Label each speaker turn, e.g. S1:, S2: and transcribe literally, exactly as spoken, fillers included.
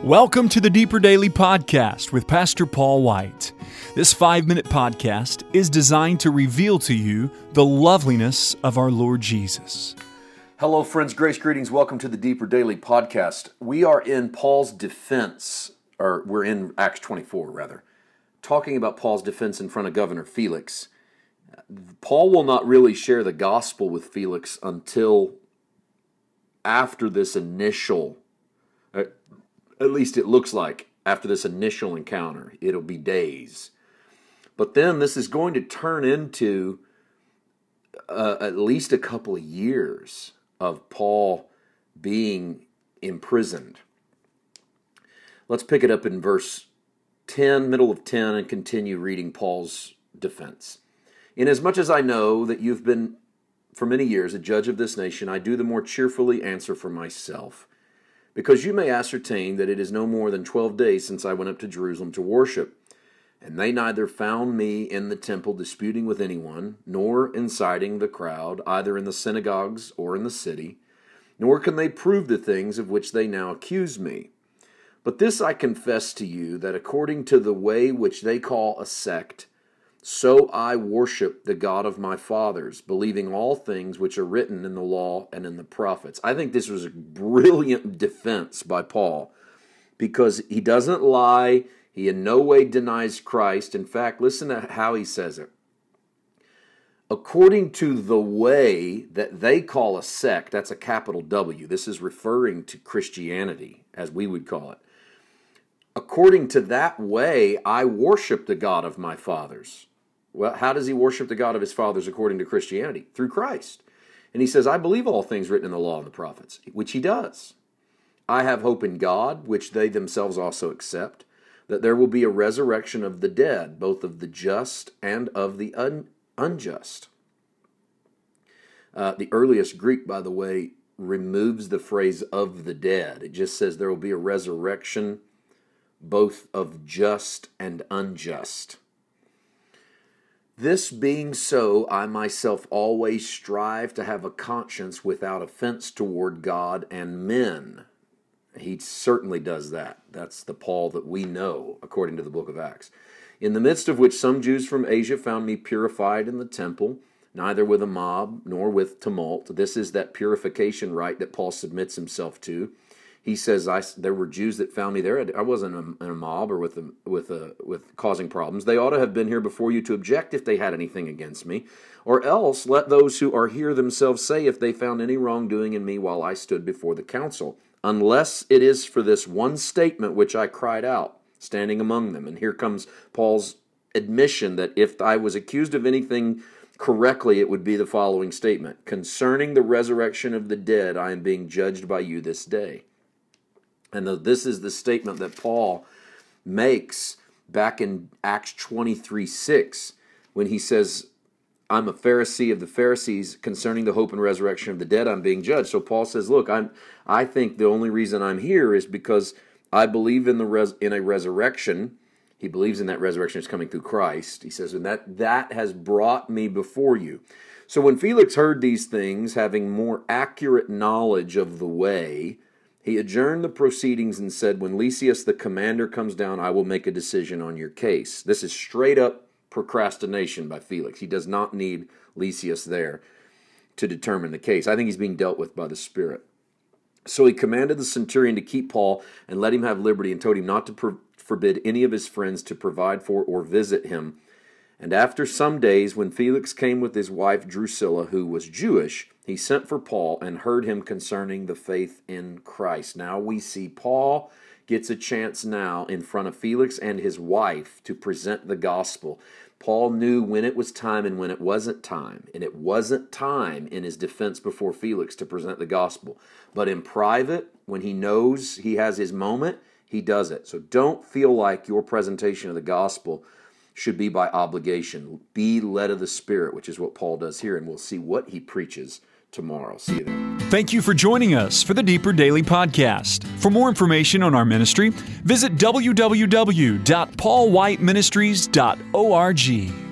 S1: Welcome to the Deeper Daily Podcast with Pastor Paul White. This five-minute podcast is designed to reveal to you the loveliness of our Lord Jesus.
S2: Hello, friends. Grace, greetings. Welcome to the Deeper Daily Podcast. We are in Paul's defense, or we're in Acts twenty-four, rather, talking about Paul's defense in front of Governor Felix. Paul will not really share the gospel with Felix until after this initial, at least it looks like, after this initial encounter. It'll be days. But then this is going to turn into uh, at least a couple of years of Paul being imprisoned. Let's pick it up in verse ten, middle of ten, and continue reading Paul's defense. Inasmuch as I know that you've been for many years a judge of this nation, I do the more cheerfully answer for myself, because you may ascertain that it is no more than twelve days since I went up to Jerusalem to worship, and they neither found me in the temple disputing with anyone, nor inciting the crowd, either in the synagogues or in the city, nor can they prove the things of which they now accuse me. But this I confess to you, that according to the way which they call a sect, so I worship the God of my fathers, believing all things which are written in the law and in the prophets. I think this was a brilliant defense by Paul, because he doesn't lie. He in no way denies Christ. In fact, listen to how he says it. According to the way that they call a sect, that's a capital W. This is referring to Christianity, as we would call it. According to that way, I worship the God of my fathers. Well, how does he worship the God of his fathers according to Christianity? Through Christ. And he says, I believe all things written in the law and the prophets, which he does. I have hope in God, which they themselves also accept, that there will be a resurrection of the dead, both of the just and of the un- unjust. Uh, the earliest Greek, by the way, removes the phrase of the dead. It just says there will be a resurrection both of just and unjust. This being so, I myself always strive to have a conscience without offense toward God and men. He certainly does that. That's the Paul that we know, according to the book of Acts. In the midst of which some Jews from Asia found me purified in the temple, neither with a mob nor with tumult. This is that purification rite that Paul submits himself to. He says, I, there were Jews that found me there. I wasn't in a mob or with a, with a, with causing problems. They ought to have been here before you to object if they had anything against me. Or else let those who are here themselves say if they found any wrongdoing in me while I stood before the council. Unless it is for this one statement which I cried out, standing among them. And here comes Paul's admission that if I was accused of anything correctly, it would be the following statement. Concerning the resurrection of the dead, I am being judged by you this day. And this is the statement that Paul makes back in Acts twenty-three six, when he says, I'm a Pharisee of the Pharisees, concerning the hope and resurrection of the dead, I'm being judged. So Paul says, look, I'm, I think the only reason I'm here is because I believe in the res, in a resurrection. He believes in that resurrection is coming through Christ. He says, and that, that has brought me before you. So when Felix heard these things, having more accurate knowledge of the way, he adjourned the proceedings and said, when Lysias the commander comes down, I will make a decision on your case. This is straight up procrastination by Felix. He does not need Lysias there to determine the case. I think he's being dealt with by the Spirit. So he commanded the centurion to keep Paul and let him have liberty, and told him not to per- forbid any of his friends to provide for or visit him. And after some days, when Felix came with his wife Drusilla, who was Jewish, he sent for Paul and heard him concerning the faith in Christ. Now we see Paul gets a chance now in front of Felix and his wife to present the gospel. Paul knew when it was time and when it wasn't time. And it wasn't time in his defense before Felix to present the gospel. But in private, when he knows he has his moment, he does it. So don't feel like your presentation of the gospel should be by obligation. Be led of the Spirit, which is what Paul does here, and we'll see what he preaches tomorrow. See you then.
S1: Thank you for joining us for the Deeper Daily Podcast. For more information on our ministry, visit w w w dot paul white ministries dot org.